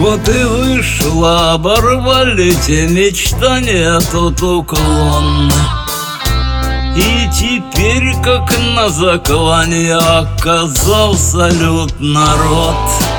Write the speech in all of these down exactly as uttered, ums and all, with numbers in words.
Вот и вышло, оборвали те мечтания, тот уклон. И теперь, как на заклане, оказался лют народ.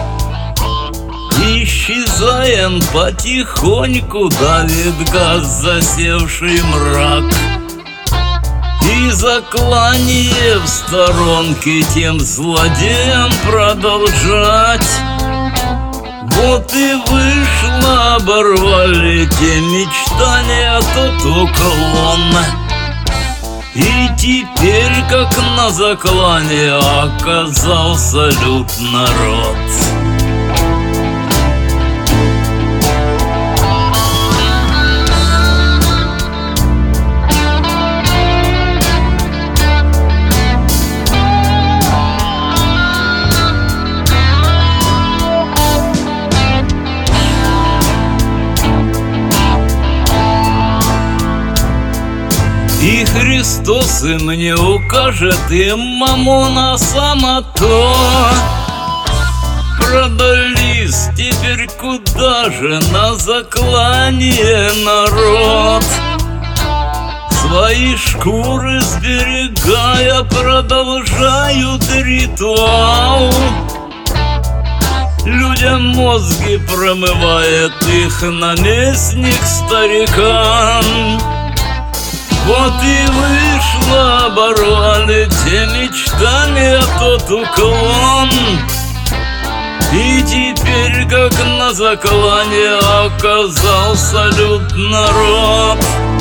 Исчезаем потихоньку, давит газ засевший мрак. И заклание в сторонке тем злодеям продолжать. Вот и вышло, оборвали те мечтания, тот уклон. И теперь, как на заклане, оказался лют народ. И Христос и мне укажет, и мамона сама то. Продались теперь куда же, на заклание народ. Свои шкуры сберегая, продолжают ритуал. Людям мозги промывает их наместник старикан. Вот и вышло, оборвали те мечтания, тот уклон. И теперь, как на заклане, оказался лют народ.